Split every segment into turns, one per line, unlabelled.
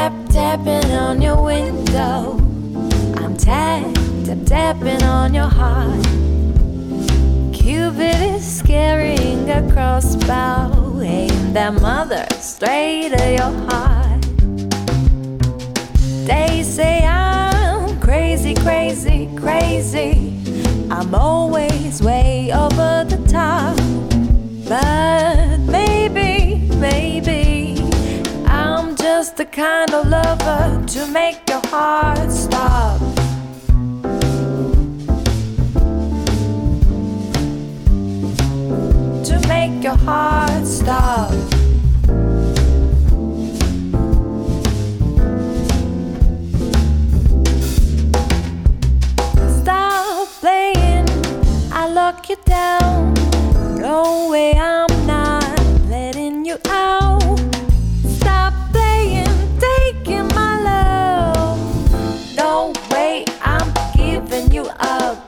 tapping on your window. I'm tapping on your heart. Cupid is carrying a crossbow aimed at mother straight at your heart. They say I'm crazy, crazy, crazy. I'm always way over the top. But maybe I'm just the kind of lover to make your heart stop. To make your heart stop. Stop playing, I lock you down. No way, I'm not letting you out. Stop playing, taking my love. No way, I'm giving you up.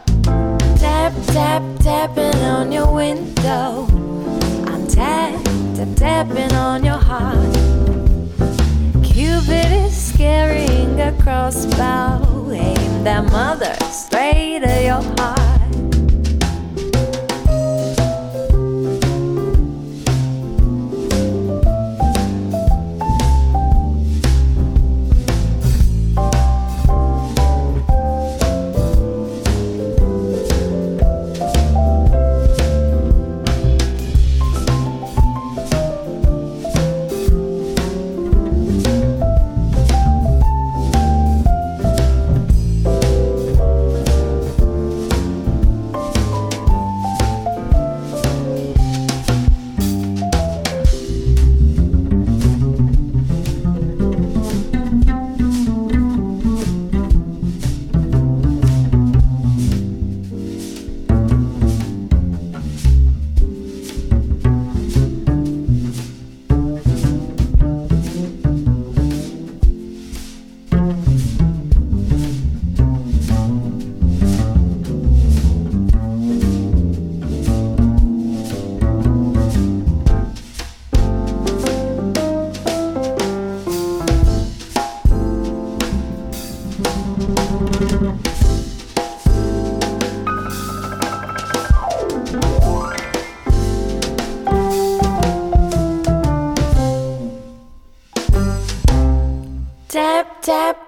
Tapping on your window. I'm tapping on your heart. Cupid is carrying a crossbow aimed at mother straight at your heart. Tap